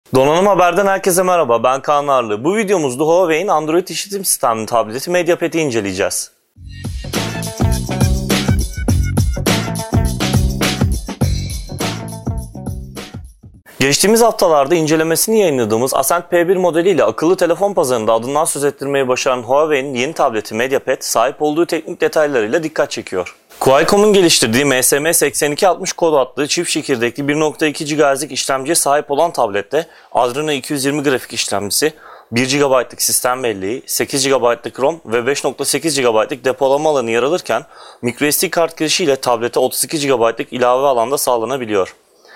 Donanım Haber'den herkese merhaba, ben Kaan Arlı. Bu videomuzda Huawei'in Android işletim sistemli tableti MediaPad'i inceleyeceğiz. Geçtiğimiz haftalarda incelemesini yayınladığımız Ascend P1 modeliyle akıllı telefon pazarında adından söz ettirmeyi başaran Huawei'nin yeni tableti MediaPad, sahip olduğu teknik detaylarıyla dikkat çekiyor. Qualcomm'un geliştirdiği MSM8260 kod adlı çift çekirdekli 1.2 GHz'lik işlemciye sahip olan tablette Adreno 220 grafik işlemcisi, 1 GB'lık sistem belleği, 8 GB'lık ROM ve 5.8 GB'lık depolama alanı yer alırken microSD kart girişiyle tablete 32 GB'lık ilave alanda sağlanabiliyor.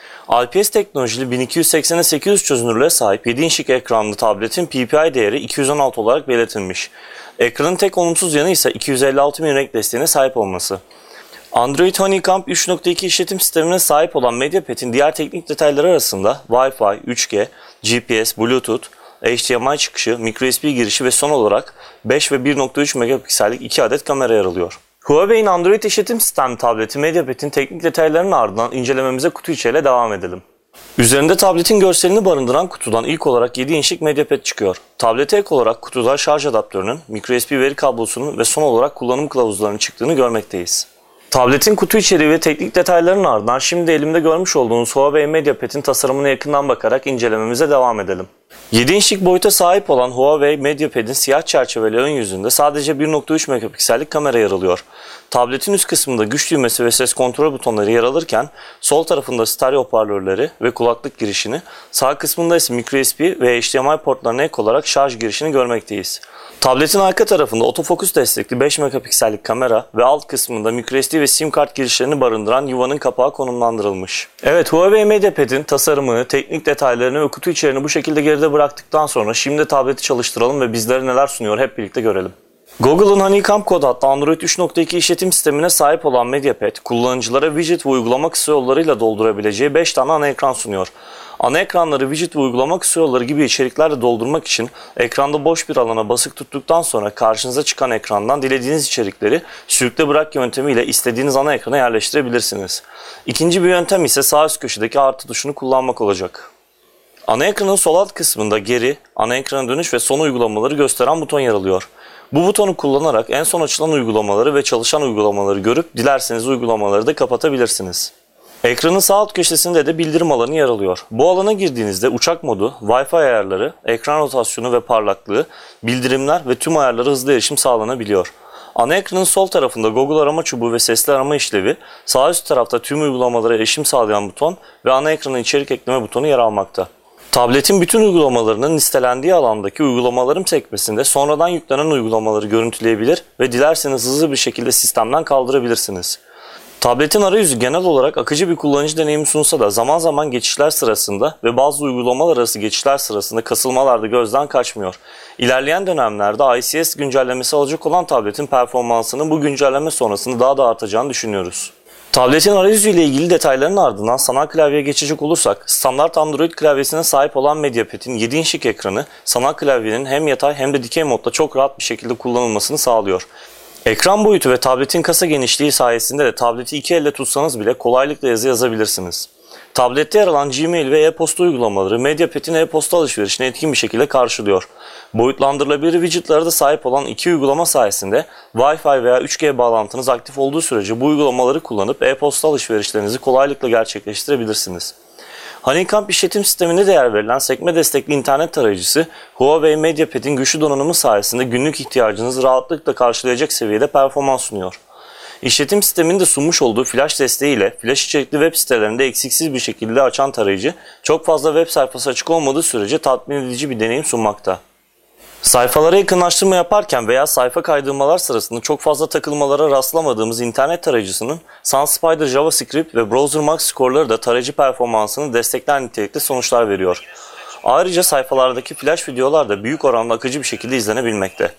IPS teknolojili 1280x800 çözünürlüğe sahip 7 inçlik ekranlı tabletin PPI değeri 216 olarak belirtilmiş. Ekranın tek olumsuz yanı ise 256.000 renk desteğine sahip olması. Android Honeycomb 3.2 işletim sistemine sahip olan MediaPad'in diğer teknik detayları arasında Wi-Fi, 3G, GPS, Bluetooth, HDMI çıkışı, microSD girişi ve son olarak 5 ve 1.3 megapiksellik 2 adet kamera yer alıyor. Huawei'in Android işletim sistemli tableti MediaPad'in teknik detaylarının ardından incelememize kutu içiyle devam edelim. Üzerinde tabletin görselini barındıran kutudan ilk olarak 7 inçlik MediaPad çıkıyor. Tablete ek olarak kutuda şarj adaptörünün, microSD veri kablosunun ve son olarak kullanım kılavuzlarının çıktığını görmekteyiz. Tabletin kutu içeriği ve teknik detaylarının ardından şimdi elimde görmüş olduğunuz Huawei MediaPad'in tasarımına yakından bakarak incelememize devam edelim. 7 inçlik boyuta sahip olan Huawei MediaPad'in siyah çerçeveli ön yüzünde sadece 1.3 megapiksellik kamera yer alıyor. Tabletin üst kısmında güç düğmesi ve ses kontrol butonları yer alırken sol tarafında stereo hoparlörleri ve kulaklık girişini, sağ kısmında ise microSD ve HDMI portlarına ek olarak şarj girişini görmekteyiz. Tabletin arka tarafında otofokus destekli 5 megapiksellik kamera ve alt kısmında microSD ve SIM kart girişlerini barındıran yuvanın kapağı konumlandırılmış. Evet, Huawei MediaPad'in tasarımını, teknik detaylarını ve kutu içeriğini bu şekilde geride bıraktıktan sonra şimdi tableti çalıştıralım ve bizlere neler sunuyor hep birlikte görelim. Google'ın Honeycomb kod adlı Android 3.2 işletim sistemine sahip olan MediaPad, kullanıcılara widget ve uygulama kısa yollarıyla doldurabileceği 5 tane ana ekran sunuyor. Ana ekranları widget ve uygulama kısa yolları gibi içeriklerle doldurmak için ekranda boş bir alana basık tuttuktan sonra karşınıza çıkan ekrandan dilediğiniz içerikleri sürükle bırak yöntemiyle istediğiniz ana ekrana yerleştirebilirsiniz. İkinci bir yöntem ise sağ üst köşedeki artı tuşunu kullanmak olacak. Ana ekranın sol alt kısmında geri, ana ekrana dönüş ve son uygulamaları gösteren buton yer alıyor. Bu butonu kullanarak en son açılan uygulamaları ve çalışan uygulamaları görüp dilerseniz uygulamaları da kapatabilirsiniz. Ekranın sağ alt köşesinde de bildirim alanı yer alıyor. Bu alana girdiğinizde uçak modu, Wi-Fi ayarları, ekran rotasyonu ve parlaklığı, bildirimler ve tüm ayarlara hızlı erişim sağlanabiliyor. Ana ekranın sol tarafında Google arama çubuğu ve sesli arama işlevi, sağ üst tarafta tüm uygulamalara erişim sağlayan buton ve ana ekranın içerik ekleme butonu yer almakta. Tabletin bütün uygulamalarının listelendiği alandaki uygulamalarım sekmesinde sonradan yüklenen uygulamaları görüntüleyebilir ve dilerseniz hızlı bir şekilde sistemden kaldırabilirsiniz. Tabletin arayüzü genel olarak akıcı bir kullanıcı deneyimi sunsa da zaman zaman geçişler sırasında ve bazı uygulamalar arası geçişler sırasında kasılmalar da gözden kaçmıyor. İlerleyen dönemlerde ICS güncellemesi alacak olan tabletin performansının bu güncelleme sonrasında daha da artacağını düşünüyoruz. Tabletin arayüzü ile ilgili detayların ardından sanal klavyeye geçecek olursak, standart Android klavyesine sahip olan MediaPad'in 7 inçlik ekranı sanal klavyenin hem yatay hem de dikey modda çok rahat bir şekilde kullanılmasını sağlıyor. Ekran boyutu ve tabletin kasa genişliği sayesinde de tableti iki elle tutsanız bile kolaylıkla yazı yazabilirsiniz. Tablette yer alan Gmail ve e-posta uygulamaları MediaPad'in e-posta alışverişini etkin bir şekilde karşılıyor. Boyutlandırılabilir widgetlere de sahip olan iki uygulama sayesinde Wi-Fi veya 3G bağlantınız aktif olduğu sürece bu uygulamaları kullanıp e-posta alışverişlerinizi kolaylıkla gerçekleştirebilirsiniz. Honeycomb işletim sistemine değer verilen sekme destekli internet tarayıcısı, Huawei MediaPad'in güçlü donanımı sayesinde günlük ihtiyacınızı rahatlıkla karşılayacak seviyede performans sunuyor. İşletim sisteminin de sunmuş olduğu flash desteğiyle flash içerikli web sitelerinde eksiksiz bir şekilde açan tarayıcı, çok fazla web sayfası açık olmadığı sürece tatmin edici bir deneyim sunmakta. Sayfalara yakınlaştırma yaparken veya sayfa kaydırmalar sırasında çok fazla takılmalara rastlamadığımız internet tarayıcısının SunSpider JavaScript ve BrowserMax skorları da tarayıcı performansını destekleyen nitelikte sonuçlar veriyor. Ayrıca sayfalardaki flash videolar da büyük oranda akıcı bir şekilde izlenebilmekte.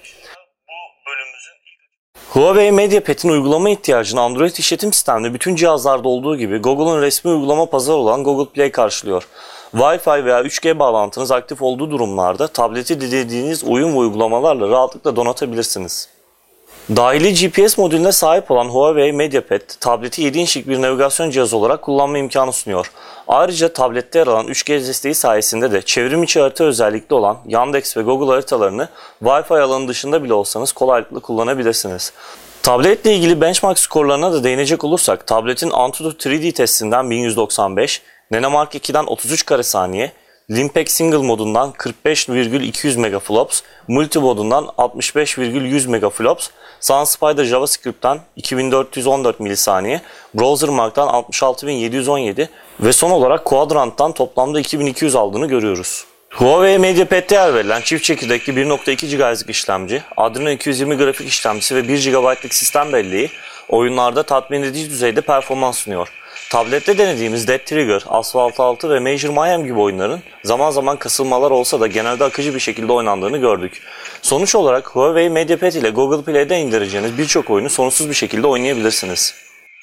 Huawei MediaPad'in uygulama ihtiyacını Android işletim sistemli bütün cihazlarda olduğu gibi Google'un resmi uygulama pazarı olan Google Play karşılıyor. Wi-Fi veya 3G bağlantınız aktif olduğu durumlarda tableti dilediğiniz oyun ve uygulamalarla rahatlıkla donatabilirsiniz. Dahili GPS modülüne sahip olan Huawei MediaPad, tableti 7 inçlik bir navigasyon cihazı olarak kullanma imkanı sunuyor. Ayrıca tablette yer alan 3G desteği sayesinde de çevrim içi harita özellikli olan Yandex ve Google haritalarını Wi-Fi alanı dışında bile olsanız kolaylıkla kullanabilirsiniz. Tabletle ilgili benchmark skorlarına da değinecek olursak, tabletin Antutu 3D testinden 1195, Nenemark 2'den 33 kare saniye, Limpex Single modundan 45,200 megaflops, Multi modundan 65,100 megaflops, SunSpider JavaScript'ten 2414 milisaniye, BrowserMark'tan 66717 ve son olarak Quadrant'tan toplamda 2200 aldığını görüyoruz. Huawei MediaPad'de yer verilen çift çekirdekli 1.2 GHz'lik işlemci, Adreno 220 grafik işlemcisi ve 1 GB'lık sistem belleği oyunlarda tatmin edici düzeyde performans sunuyor. Tablette denediğimiz Dead Trigger, Asphalt 6 ve Major Mayhem gibi oyunların zaman zaman kasılmalar olsa da genelde akıcı bir şekilde oynandığını gördük. Sonuç olarak Huawei MediaPad ile Google Play'den indireceğiniz birçok oyunu sorunsuz bir şekilde oynayabilirsiniz.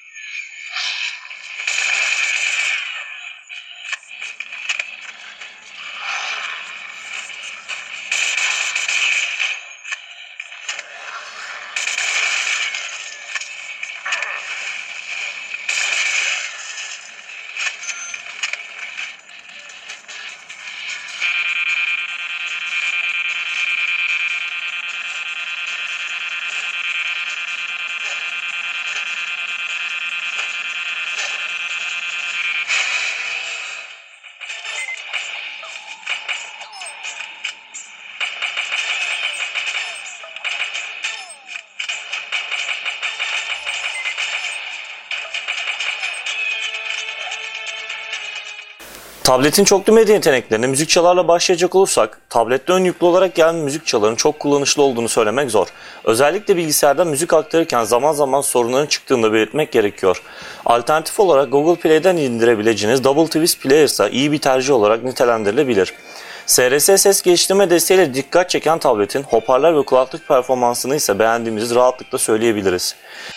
Tabletin çoklu medya yeteneklerine müzik çalarla başlayacak olursak, tablette ön yüklü olarak gelen müzik çaların çok kullanışlı olduğunu söylemek zor. Özellikle bilgisayarda müzik aktarırken zaman zaman sorunların çıktığını da belirtmek gerekiyor. Alternatif olarak Google Play'den indirebileceğiniz Double Twist Player ise iyi bir tercih olarak nitelendirilebilir. SRS ses geliştirme desteğiyle dikkat çeken tabletin hoparlör ve kulaklık performansını ise beğendiğimizi rahatlıkla söyleyebiliriz.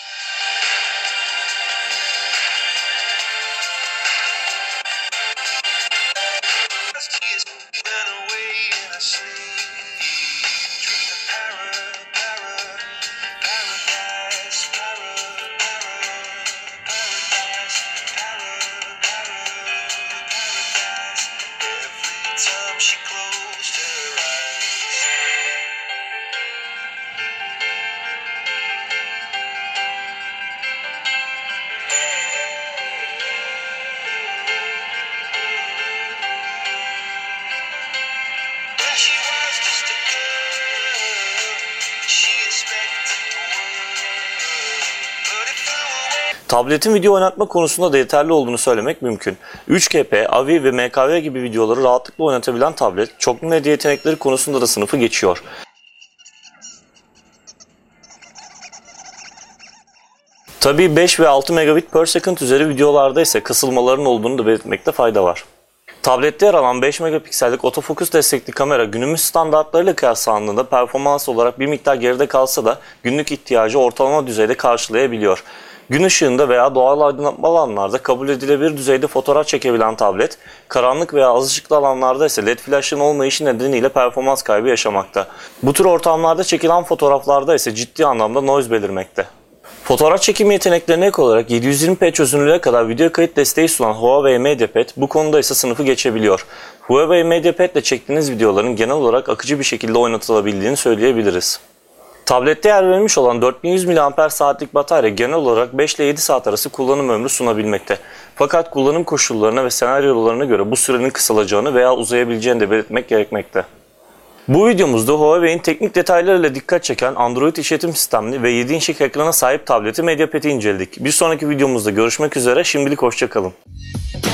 Tabletin video oynatma konusunda da yeterli olduğunu söylemek mümkün. 3GP, AVI ve MKV gibi videoları rahatlıkla oynatabilen tablet, çoklu medya yetenekleri konusunda da sınıfı geçiyor. Tabii 5 ve 6 megabit per second üzeri videolarda ise kısılmaların olduğunu da belirtmekte fayda var. Tablette yer alan 5 megapiksellik otofokus destekli kamera günümüz standartlarıyla kıyaslandığında performans olarak bir miktar geride kalsa da günlük ihtiyacı ortalama düzeyde karşılayabiliyor. Gün ışığında veya doğal aydınlatmalı alanlarda kabul edilebilir düzeyde fotoğraf çekebilen tablet, karanlık veya az ışıklı alanlarda ise LED flash'ın olmayışı nedeniyle performans kaybı yaşamakta. Bu tür ortamlarda çekilen fotoğraflarda ise ciddi anlamda noise belirmekte. Fotoğraf çekimi yeteneklerine ek olarak 720p çözünürlüğe kadar video kayıt desteği sunan Huawei MediaPad bu konuda ise sınıfı geçebiliyor. Huawei MediaPad ile çektiğiniz videoların genel olarak akıcı bir şekilde oynatılabildiğini söyleyebiliriz. Tablette yer verilmiş olan 4100 mAh'lik batarya genel olarak 5 ile 7 saat arası kullanım ömrü sunabilmekte. Fakat kullanım koşullarına ve senaryolarına göre bu sürenin kısalacağını veya uzayabileceğini de belirtmek gerekmekte. Bu videomuzda Huawei'in teknik detaylarıyla dikkat çeken Android işletim sistemli ve 7 inçlik ekrana sahip tableti MediaPad'i inceledik. Bir sonraki videomuzda görüşmek üzere, şimdilik hoşça kalın.